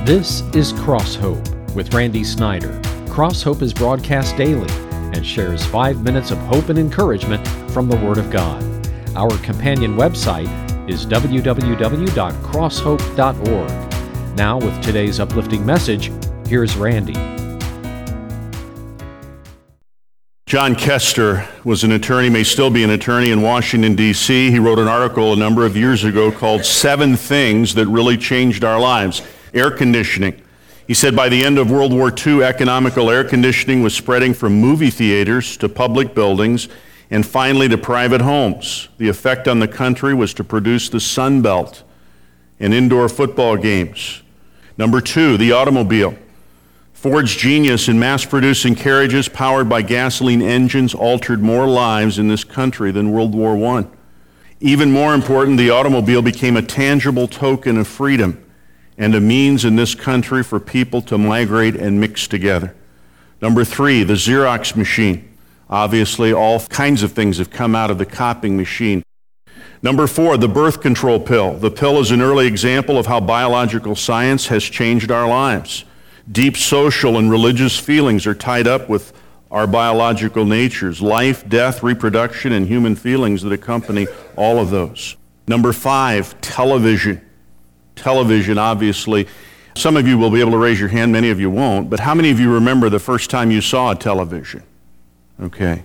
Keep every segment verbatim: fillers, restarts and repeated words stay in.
This is Cross Hope with Randy Snyder. Cross Hope is broadcast daily and shares five minutes of hope and encouragement from the Word of God. Our companion website is w w w dot cross hope dot org. Now, with today's uplifting message, here's Randy. John Kester was an attorney, may still be an attorney in Washington, D C He wrote an article a number of years ago called Seven Things That Really Changed Our Lives. Air conditioning. He said by the end of World War Two, economical air conditioning was spreading from movie theaters to public buildings and finally to private homes. The effect on the country was to produce the Sun Belt and indoor football games. Number two, the automobile. Ford's genius in mass-producing carriages powered by gasoline engines altered more lives in this country than World War One. Even more important, the automobile became a tangible token of freedom and a means in this country for people to migrate and mix together. Number three, the Xerox machine. Obviously, all kinds of things have come out of the copying machine. Number four, the birth control pill. The pill is an early example of how biological science has changed our lives. Deep social and religious feelings are tied up with our biological natures, life, death, reproduction, and human feelings that accompany all of those. Number five, television. Television, obviously. Some of you will be able to raise your hand, many of you won't, but how many of you remember the first time you saw a television? Okay.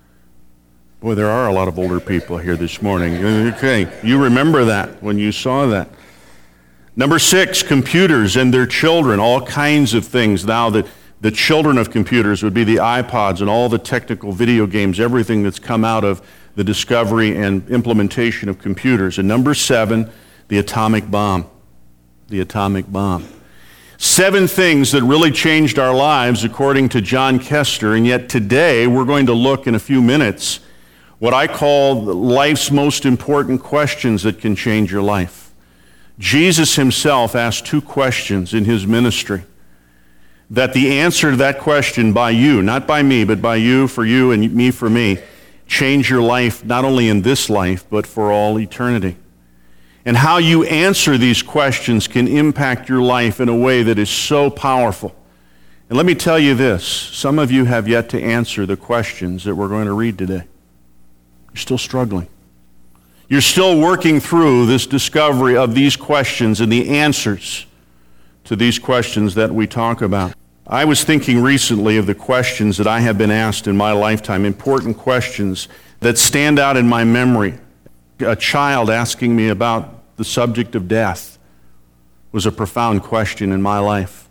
Boy, there are a lot of older people here this morning. Okay, you remember that when you saw that. Number six, computers and their children, all kinds of things now that the children of computers would be the iPods and all the technical video games, everything that's come out of the discovery and implementation of computers. And number seven, the atomic bomb. The atomic bomb. Seven things that really changed our lives according to John Kester, and yet today we're going to look in a few minutes what I call life's most important questions that can change your life. Jesus himself asked two questions in his ministry that the answer to that question by you, not by me, but by you, for you, and me for me, change your life not only in this life, but for all eternity. And how you answer these questions can impact your life in a way that is so powerful. And let me tell you this, some of you have yet to answer the questions that we're going to read today. You're still struggling. You're still working through this discovery of these questions and the answers to these questions that we talk about. I was thinking recently of the questions that I have been asked in my lifetime, important questions that stand out in my memory. A child asking me about the subject of death was a profound question in my life.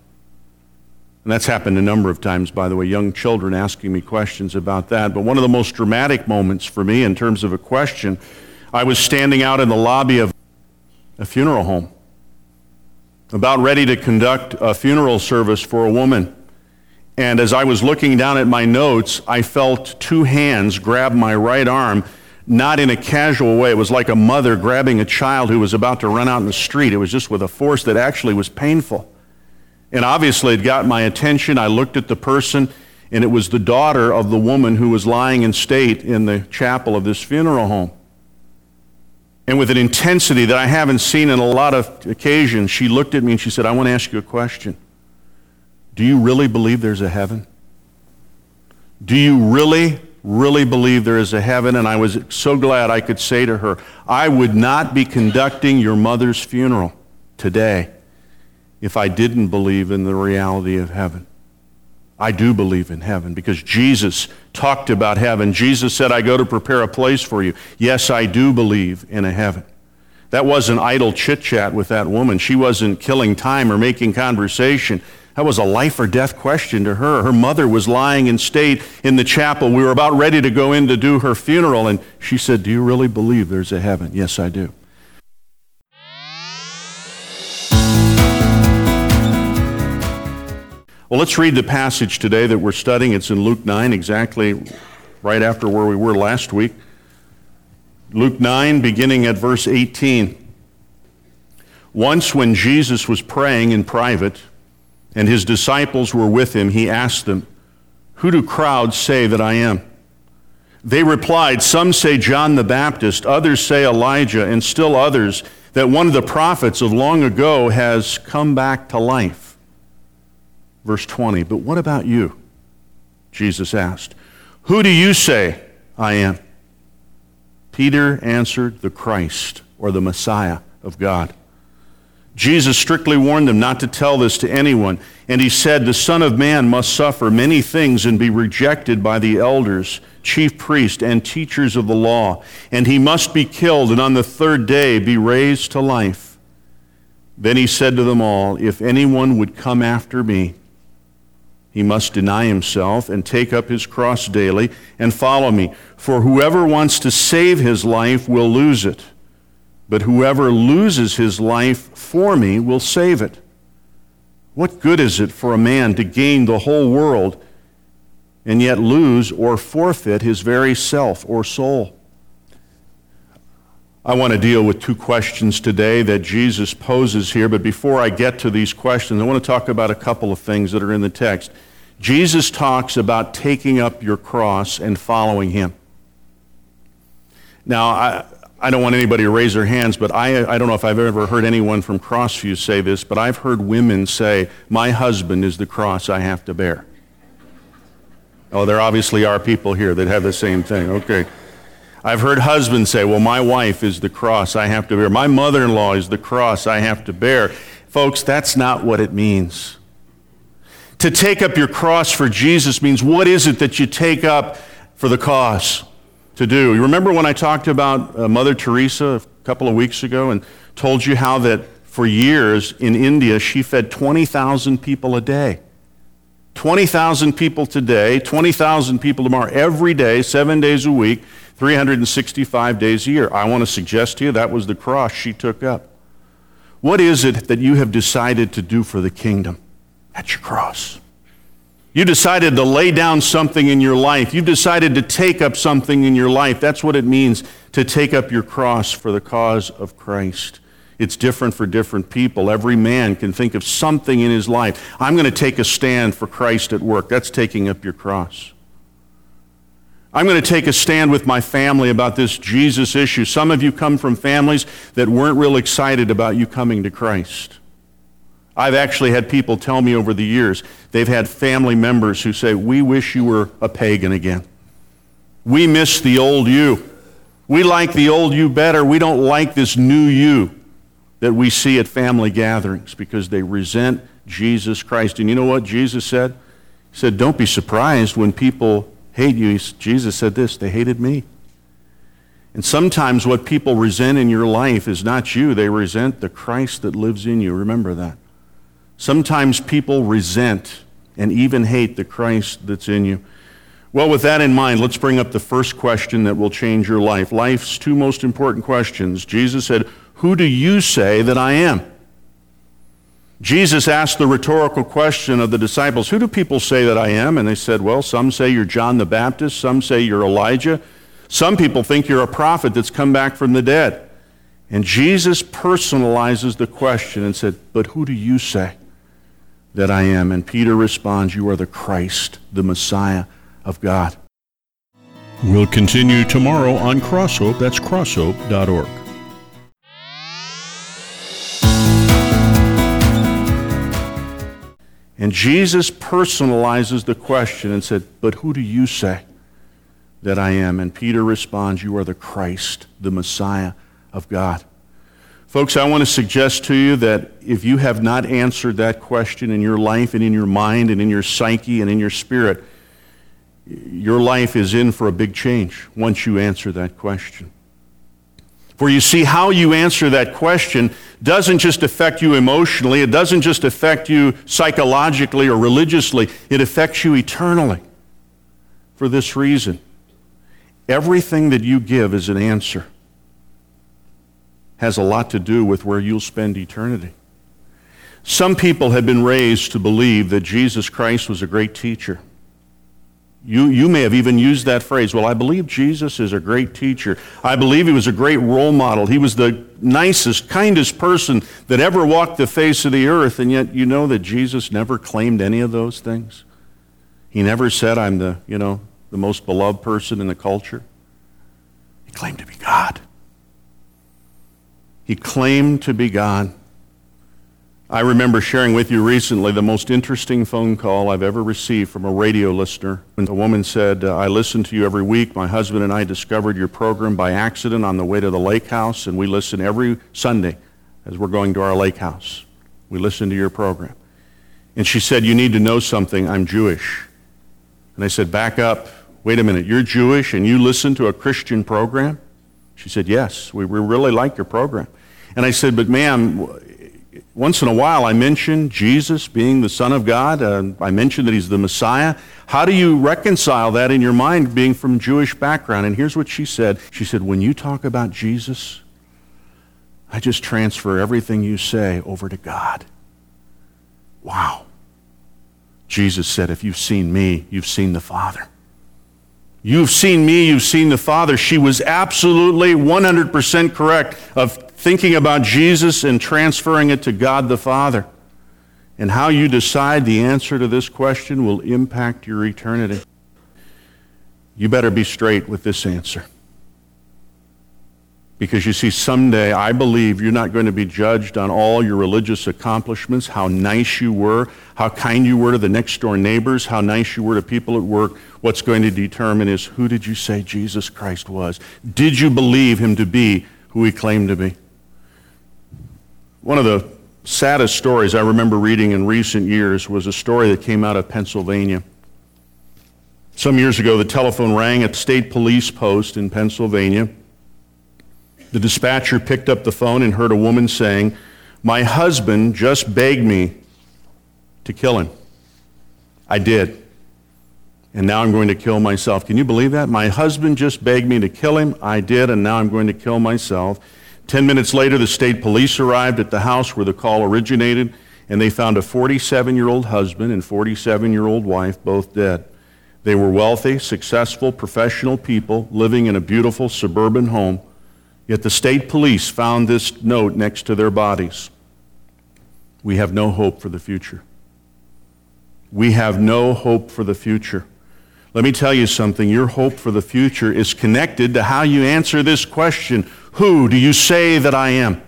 And that's happened a number of times, by the way, young children asking me questions about that. But one of the most dramatic moments for me in terms of a question, I was standing out in the lobby of a funeral home, about ready to conduct a funeral service for a woman. And as I was looking down at my notes, I felt two hands grab my right arm, not in a casual way. It was like a mother grabbing a child who was about to run out in the street. It was just with a force that actually was painful. And obviously it got my attention. I looked at the person, and it was the daughter of the woman who was lying in state in the chapel of this funeral home. And with an intensity that I haven't seen in a lot of occasions, she looked at me and she said, "I want to ask you a question. Do you really believe there's a heaven? Do you really really believe there is a heaven?" And I was so glad I could say to her, I would not be conducting your mother's funeral today if I didn't believe in the reality of heaven. I do believe in heaven because Jesus talked about heaven. Jesus said, "I go to prepare a place for you." Yes, I do believe in a heaven. That wasn't idle chit-chat with that woman. She wasn't killing time or making conversation. That was a life or death question to her. Her mother was lying in state in the chapel. We were about ready to go in to do her funeral, and she said, "Do you really believe there's a heaven?" Yes, I do. Well, let's read the passage today that we're studying. It's in Luke nine, exactly right after where we were last week. Luke nine, beginning at verse eighteen. Once when Jesus was praying in private, and his disciples were with him, he asked them, "Who do crowds say that I am?" They replied, "Some say John the Baptist, others say Elijah, and still others that one of the prophets of long ago has come back to life. Verse twenty, but what about you? Jesus asked. Who do you say I am? Peter answered, the Christ, or the Messiah of God. Jesus strictly warned them not to tell this to anyone, and he said, the Son of Man must suffer many things and be rejected by the elders, chief priests, and teachers of the law, and he must be killed, and on the third day be raised to life. Then he said to them all, if anyone would come after me, he must deny himself and take up his cross daily and follow me. For whoever wants to save his life will lose it, but whoever loses his life for me will save it. What good is it for a man to gain the whole world and yet lose or forfeit his very self or soul? I want to deal with two questions today that Jesus poses here, but before I get to these questions, I want to talk about a couple of things that are in the text. Jesus talks about taking up your cross and following him. Now, I, I don't want anybody to raise their hands, but I, I don't know if I've ever heard anyone from Crossview say this, but I've heard women say, my husband is the cross I have to bear. Oh, there obviously are people here that have the same thing. Okay. I've heard husbands say, well, my wife is the cross I have to bear. My mother-in-law is the cross I have to bear. Folks, that's not what it means. To take up your cross for Jesus means, what is it that you take up for the cause to do? You remember when I talked about uh, Mother Teresa a couple of weeks ago and told you how that for years in India she fed twenty thousand people a day. twenty thousand people today, twenty thousand people tomorrow, every day, seven days a week, three hundred sixty-five days a year. I want to suggest to you that was the cross she took up. What is it that you have decided to do for the kingdom? That's your cross. You decided to lay down something in your life. You've decided to take up something in your life. That's what it means to take up your cross for the cause of Christ. It's different for different people. Every man can think of something in his life. I'm going to take a stand for Christ at work. That's taking up your cross. I'm going to take a stand with my family about this Jesus issue. Some of you come from families that weren't real excited about you coming to Christ. I've actually had people tell me over the years, they've had family members who say, we wish you were a pagan again. We miss the old you. We like the old you better. We don't like this new you that we see at family gatherings because they resent Jesus Christ. And you know what Jesus said? He said, don't be surprised when people hate you. Jesus said this, they hated me. And sometimes what people resent in your life is not you. They resent the Christ that lives in you. Remember that. Sometimes people resent and even hate the Christ that's in you. Well, with that in mind, let's bring up the first question that will change your life. Life's two most important questions. Jesus said, who do you say that I am? Jesus asked the rhetorical question of the disciples, who do people say that I am? And they said, well, some say you're John the Baptist, some say you're Elijah. Some people think you're a prophet that's come back from the dead. And Jesus personalizes the question and said, but who do you say that I am? And Peter responds, you are the Christ, the Messiah of God. We'll continue tomorrow on Crosshope. That's crosshope dot org. And Jesus personalizes the question and said, but who do you say that I am? And Peter responds, you are the Christ, the Messiah of God. Folks, I want to suggest to you that if you have not answered that question in your life and in your mind and in your psyche and in your spirit, your life is in for a big change once you answer that question. For you see, how you answer that question doesn't just affect you emotionally, it doesn't just affect you psychologically or religiously, it affects you eternally. For this reason, everything that you give as an answer has a lot to do with where you'll spend eternity. Some people have been raised to believe that Jesus Christ was a great teacher. You, you may have even used that phrase, well, I believe Jesus is a great teacher. I believe he was a great role model. He was the nicest, kindest person that ever walked the face of the earth, and yet you know that Jesus never claimed any of those things. He never said, I'm the, you know, the most beloved person in the culture. He claimed to be God. He claimed to be God. I remember sharing with you recently the most interesting phone call I've ever received from a radio listener. When a woman said, I listen to you every week. My husband and I discovered your program by accident on the way to the lake house, and we listen every Sunday as we're going to our lake house. We listen to your program. And she said, you need to know something, I'm Jewish. And I said, back up, wait a minute, you're Jewish and you listen to a Christian program? She said, yes, we, we really like your program. And I said, but ma'am, once in a while I mention Jesus being the Son of God. Uh, I mention that he's the Messiah. How do you reconcile that in your mind being from Jewish background? And here's what she said. She said, when you talk about Jesus, I just transfer everything you say over to God. Wow. Jesus said, if you've seen me, you've seen the Father. You've seen me, you've seen the Father. She was absolutely one hundred percent correct of thinking about Jesus and transferring it to God the Father. And how you decide the answer to this question will impact your eternity. You better be straight with this answer. Because you see, someday I believe you're not going to be judged on all your religious accomplishments, how nice you were, how kind you were to the next door neighbors, how nice you were to people at work. What's going to determine is, who did you say Jesus Christ was? Did you believe him to be who he claimed to be? One of the saddest stories I remember reading in recent years was a story that came out of Pennsylvania. Some years ago, the telephone rang at the state police post in Pennsylvania. The dispatcher picked up the phone and heard a woman saying, my husband just begged me to kill him. I did. And now I'm going to kill myself. Can you believe that? My husband just begged me to kill him. I did, and now I'm going to kill myself. Ten minutes later, the state police arrived at the house where the call originated, and they found a forty-seven-year-old husband and forty-seven-year-old wife, both dead. They were wealthy, successful, professional people living in a beautiful suburban home. Yet the state police found this note next to their bodies. We have no hope for the future. We have no hope for the future. Let me tell you something. Your hope for the future is connected to how you answer this question. Who do you say that I am?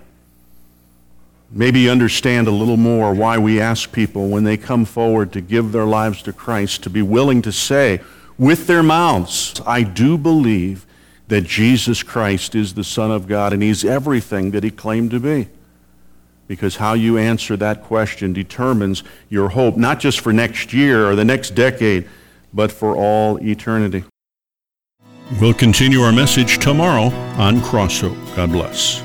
Maybe you understand a little more why we ask people when they come forward to give their lives to Christ to be willing to say with their mouths, I do believe that Jesus Christ is the Son of God and he's everything that he claimed to be. Because how you answer that question determines your hope, not just for next year or the next decade, but for all eternity. We'll continue our message tomorrow on Cross Hope. God bless.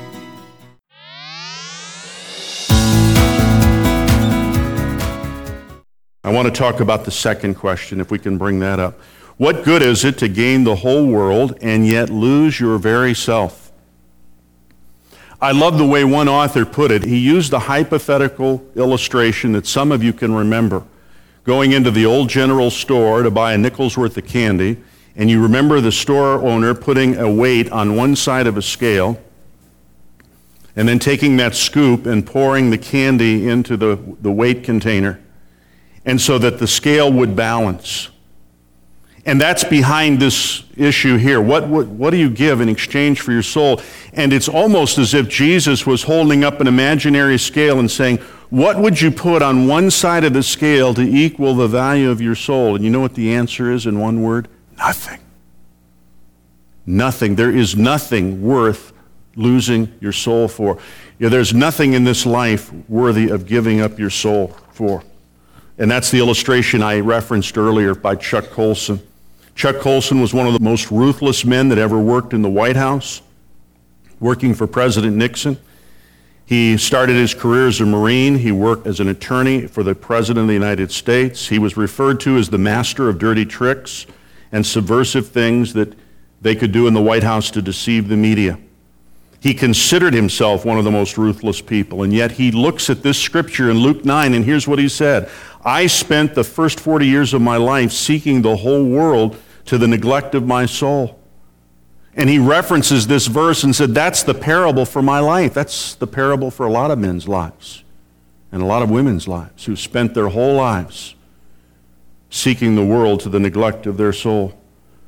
I want to talk about the second question, if we can bring that up. What good is it to gain the whole world and yet lose your very self? I love the way one author put it. He used a hypothetical illustration that some of you can remember. Going into the old general store to buy a nickel's worth of candy, and you remember the store owner putting a weight on one side of a scale, and then taking that scoop and pouring the candy into the, the weight container, and so that the scale would balance. And that's behind this issue here. What, what, what do you give in exchange for your soul? And it's almost as if Jesus was holding up an imaginary scale and saying, what would you put on one side of the scale to equal the value of your soul? And you know what the answer is in one word? Nothing. Nothing. There is nothing worth losing your soul for. Yeah, there's nothing in this life worthy of giving up your soul for. And that's the illustration I referenced earlier by Chuck Colson. Chuck Colson was one of the most ruthless men that ever worked in the White House, working for President Nixon. He started his career as a Marine. He worked as an attorney for the President of the United States. He was referred to as the master of dirty tricks and subversive things that they could do in the White House to deceive the media. He considered himself one of the most ruthless people, and yet he looks at this scripture in Luke nine, and here's what he said. I spent the first forty years of my life seeking the whole world to the neglect of my soul. And he references this verse and said, that's the parable for my life. That's the parable for a lot of men's lives and a lot of women's lives who spent their whole lives seeking the world to the neglect of their soul.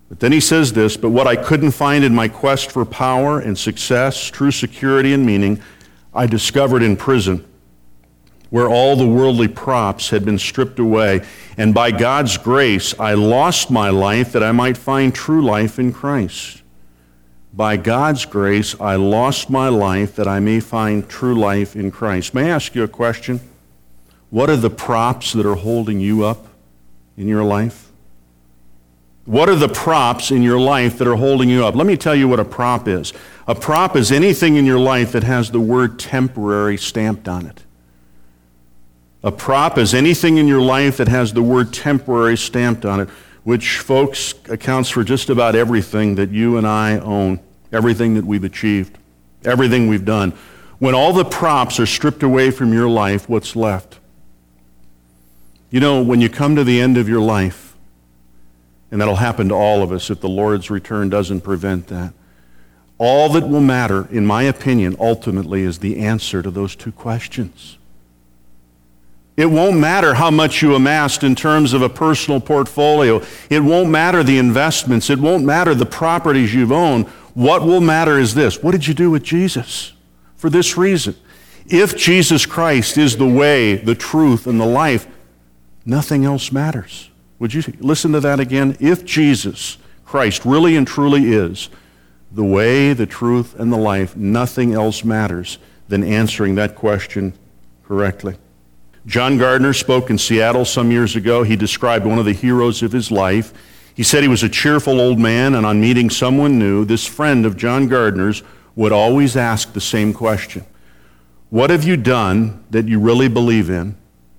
But then he says this, but what I couldn't find in my quest for power and success, true security and meaning, I discovered in prison, where all the worldly props had been stripped away. And by God's grace, I lost my life that I might find true life in Christ. By God's grace, I lost my life that I may find true life in Christ. May I ask you a question? What are the props that are holding you up in your life? What are the props in your life that are holding you up? Let me tell you what a prop is. A prop is anything in your life that has the word temporary stamped on it. A prop is anything in your life that has the word temporary stamped on it, which, folks, accounts for just about everything that you and I own, everything that we've achieved, everything we've done. When all the props are stripped away from your life, what's left? You know, when you come to the end of your life, and that'll happen to all of us if the Lord's return doesn't prevent that, all that will matter, in my opinion, ultimately, is the answer to those two questions. It won't matter how much you amassed in terms of a personal portfolio. It won't matter the investments. It won't matter the properties you've owned. What will matter is this: what did you do with Jesus? For this reason, if Jesus Christ is the way, the truth, and the life, nothing else matters. Would you listen to that again? If Jesus Christ really and truly is the way, the truth, and the life, nothing else matters than answering that question correctly. John Gardner spoke in Seattle some years ago. He described one of the heroes of his life. He said he was a cheerful old man, and on meeting someone new, this friend of John Gardner's would always ask the same question: what have you done that you really believe in?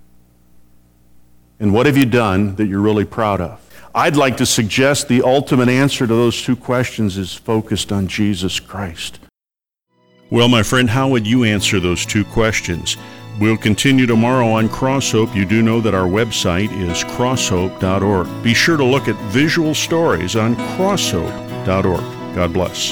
And what have you done that you're really proud of? I'd like to suggest the ultimate answer to those two questions is focused on Jesus Christ. Well, my friend, how would you answer those two questions? We'll continue tomorrow on Crosshope. You do know that our website is crosshope dot org. Be sure to look at visual stories on crosshope dot org. God bless.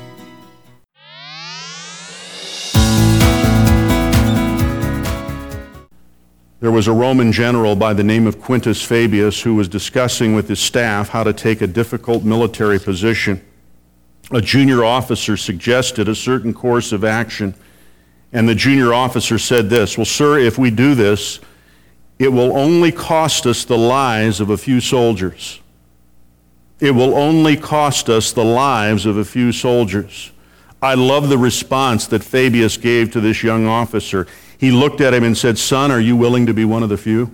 There was a Roman general by the name of Quintus Fabius who was discussing with his staff how to take a difficult military position. A junior officer suggested a certain course of action, and the junior officer said this: well, sir, if we do this, it will only cost us the lives of a few soldiers. It will only cost us the lives of a few soldiers. I love the response that Fabius gave to this young officer. He looked at him and said, son, are you willing to be one of the few?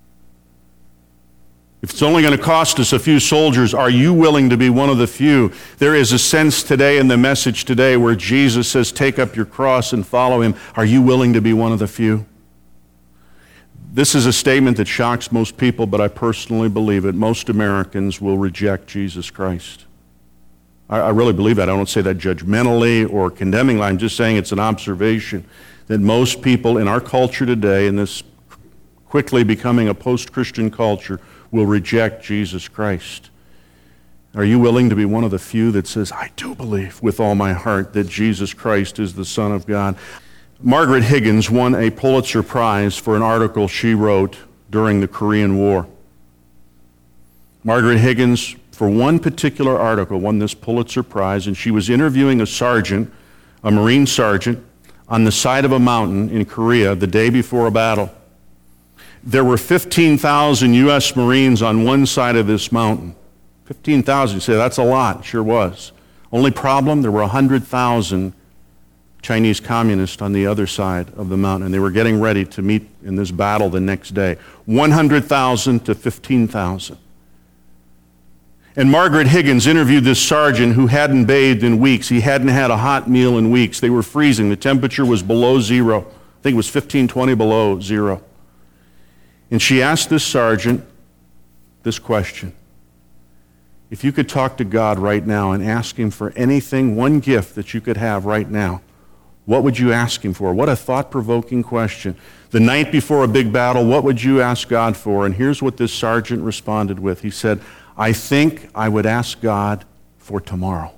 If it's only going to cost us a few soldiers, are you willing to be one of the few? There is a sense today in the message today where Jesus says, take up your cross and follow him. Are you willing to be one of the few? This is a statement that shocks most people, but I personally believe it. Most Americans will reject Jesus Christ. I, I really believe that. I don't say that judgmentally or condemningly. I'm just saying it's an observation that most people in our culture today, in this quickly becoming a post-Christian culture, will reject Jesus Christ. Are you willing to be one of the few that says, I do believe with all my heart that Jesus Christ is the Son of God? Margaret Higgins won a Pulitzer Prize for an article she wrote during the Korean War. Margaret Higgins, for one particular article, won this Pulitzer Prize, and she was interviewing a sergeant, a Marine sergeant, on the side of a mountain in Korea the day before a battle. There were fifteen thousand U S Marines on one side of this mountain. fifteen thousand, you say, that's a lot. It sure was. Only problem, there were one hundred thousand Chinese communists on the other side of the mountain, and they were getting ready to meet in this battle the next day. one hundred thousand to fifteen thousand. And Margaret Higgins interviewed this sergeant who hadn't bathed in weeks. He hadn't had a hot meal in weeks. They were freezing. The temperature was below zero. I think it was fifteen, twenty below zero. And she asked this sergeant this question: if you could talk to God right now and ask him for anything, one gift that you could have right now, what would you ask him for? What a thought-provoking question. The night before a big battle, what would you ask God for? And here's what this sergeant responded with. He said, I think I would ask God for tomorrow.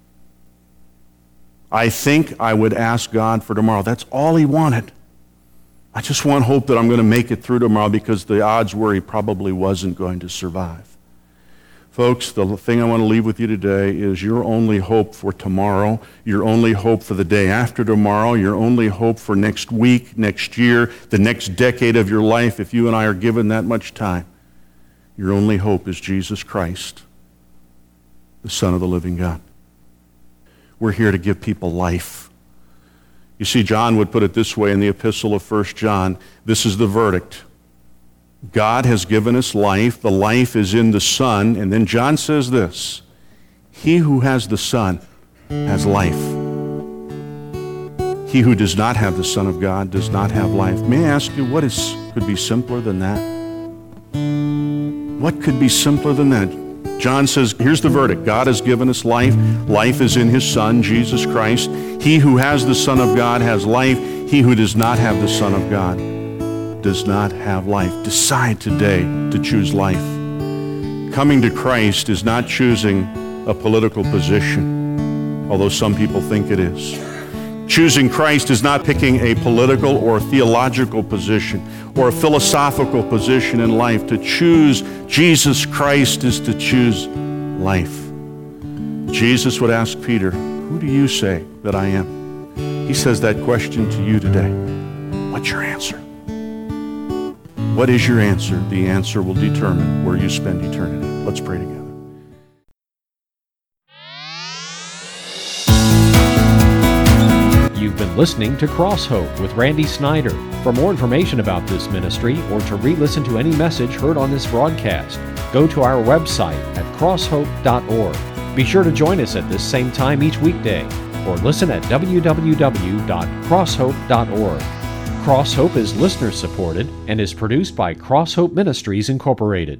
I think I would ask God for tomorrow. That's all he wanted. I just want hope that I'm going to make it through tomorrow, because the odds were he probably wasn't going to survive. Folks, the thing I want to leave with you today is your only hope for tomorrow, your only hope for the day after tomorrow, your only hope for next week, next year, the next decade of your life, if you and I are given that much time. Your only hope is Jesus Christ, the Son of the living God. We're here to give people life. You see, John would put it this way in the epistle of First John. This is the verdict. God has given us life. The life is in the Son. And then John says this, he who has the Son has life. He who does not have the Son of God does not have life. May I ask you, what is could be simpler than that? What could be simpler than that? John says, here's the verdict. God has given us life. Life is in his Son, Jesus Christ. He who has the Son of God has life. He who does not have the Son of God does not have life. Decide today to choose life. Coming to Christ is not choosing a political position, although some people think it is. Choosing Christ is not picking a political or theological position or a philosophical position in life. To choose Jesus Christ is to choose life. Jesus would ask Peter, who do you say that I am? He says that question to you today. What's your answer? What is your answer? The answer will determine where you spend eternity. Let's pray together. You've been listening to Cross Hope with Randy Snyder. For more information about this ministry or to re-listen to any message heard on this broadcast, go to our website at cross hope dot org. Be sure to join us at this same time each weekday or listen at w w w dot cross hope dot org. Cross Hope is listener supported and is produced by Cross Hope Ministries Incorporated.